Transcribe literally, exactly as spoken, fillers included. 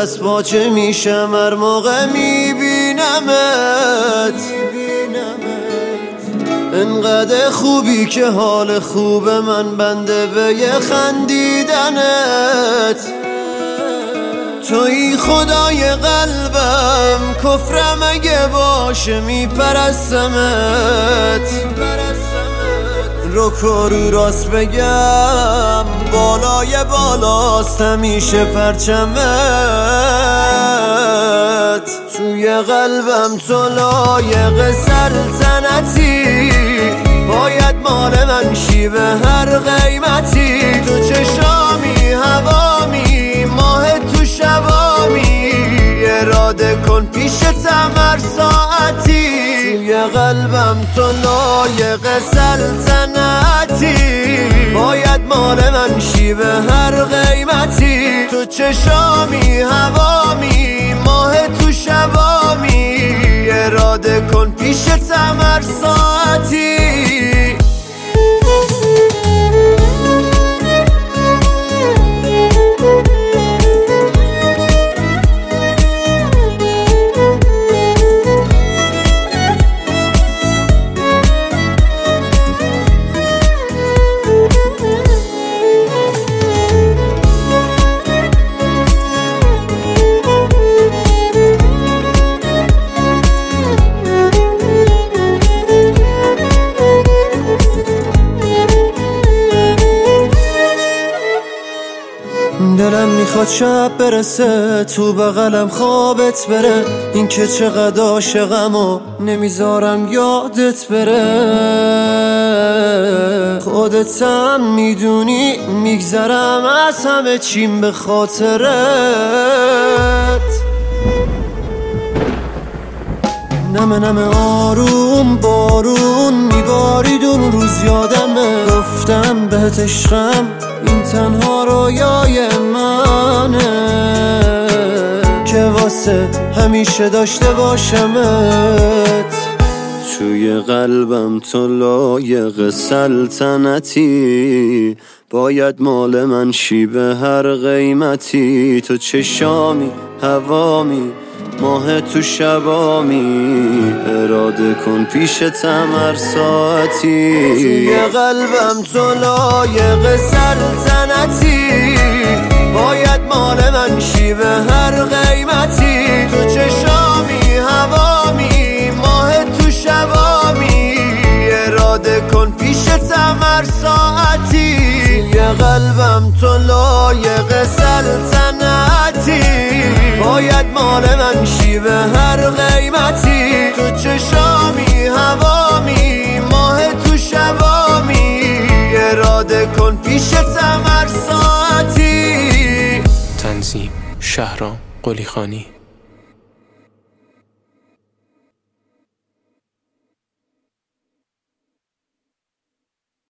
دست باچه میشم هر موقع میبینمت. انقدر خوبی که حال خوب من بنده به یه خندیدنت. توی خدای قلبم، کفرم اگه باشه میپرستمت. رو کرو راست بگم، بالای بالاست همیشه پرچمت. توی قلبم تو لایق سلطنتی، باید مال من شی به هر قیمتی. تو چشامی هوامی، ماه تو شبامی، اراده کن پیشتم هر ساعتی. توی قلبم تو لایق سلطنتی، باید مال من شی به هر قیمتی. تو چشامی هوامی، ماه تو شبامی، اراده کن پیشتم هر ساعتی. دلم میخواد شب برسه تو بغلم خوابت بره، این که چقدر عاشقم و نمیذارم یادت بره. خودت هم میدونی میگذرم از همه چیم به خاطرت. نمه نمه آروم بارون میبارید اون روز یادمه. گفتم بهت عشقم این تنها رویای منه، که واسه همیشه داشته باشمت. توی قلبم تو لایق سلطنتی، باید مال من شی به هر قیمتی. تو چشامی هوامی، ماه تو شبامی، اراده کن پیشتم هر ساعتی. توی قلبم تو لایق سلطنتی، باید مال من شی به هر قیمتی. تو چشامی هوامی، ماه تو شبامی، اراده کن پیشتم هر ساعتی. توی قلبم تو لایق سلطنتی، باید مال من شی به هر قیمتی. تو چشامی هوامی، ماه تو شبامی، اراده کن پیشتم هر ساعتی. تنظیم شهرام قلیخانی.